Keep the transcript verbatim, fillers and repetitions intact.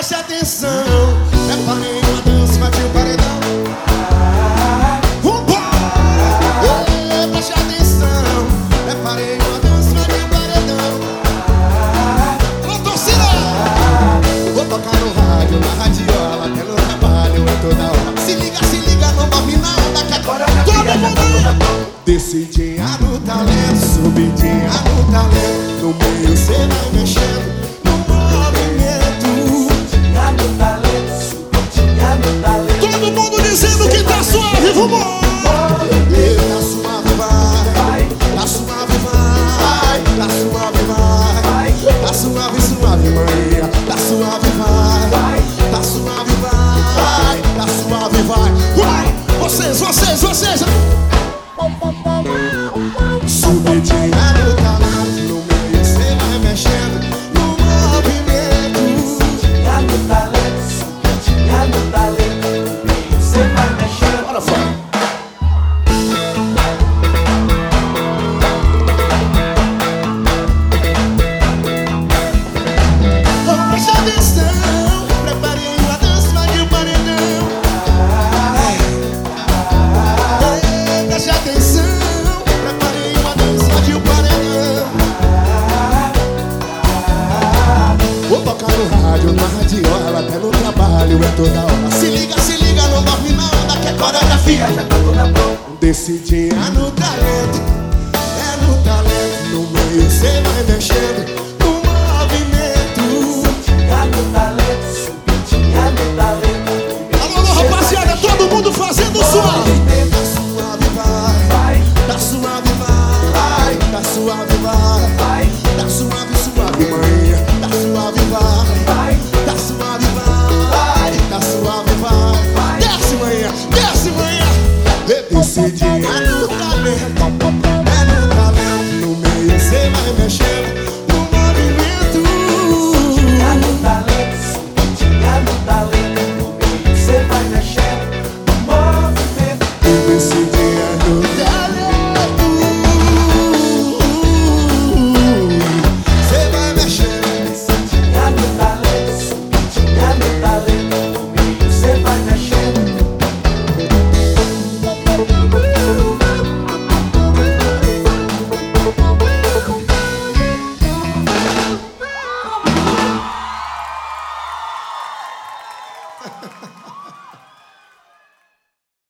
preste atenção. Preparei uma dança, bati o paredão. Vambora! Preste atenção. Preparei uma dança, bati o paredão. Alô, torcida! Vou tocar no rádio, na radiola, até no trabalho, é toda hora. Se liga, se liga, não dorme nada, que agora todo mundo. Descidinha no talento, subidinha no talento. No meio cê vai mexendo. Todo mundo dizendo que tá suave, vambora! Tá suave, vai, tá suave, vai, tá suave, vai, tá suave, suave, Maria, tá suave, vai, tá suave, vai, tá suave, vai, vai! Vocês, vocês, vocês! Subidinha no talento, no meio cê vai mexendo, no movimento. Subidinha no talento, subidinha no talento. Você vai mexer, bora fora. Oh, preste atenção. Preparei uma dança de um paredão. Ei, preste atenção. Preparei uma dança de um paredão. Vou tocar no rádio, na radiola, até no trabalho, é toda hora. Se liga, se liga, não dorme na onda, que a coreografia já tá toda pronta. Decidinha no talento, é no talento. No meio cê vai mexendo, no movimento. Subidinha no talento, subidinha no talento. Alô, alô, rapaziada, todo mundo fazendo suave. Tá suave, vai, tá suave, vai, tá suave, vai, tá suave, suave, mãe, tá suave, vai, tá suave, vai, tá suave, vai. Desce, manhã, desce, manhã. Decidinha no talento, é no talento. No meio cê vai mexendo, no movimento. Subidinha no talento, subidinha no talento. No meio cê vai mexendo, no movimento. Decidinha no talento, cê vai mexendo. Decidinha no talento, subidinha no talento. No meio cê vai mexendo.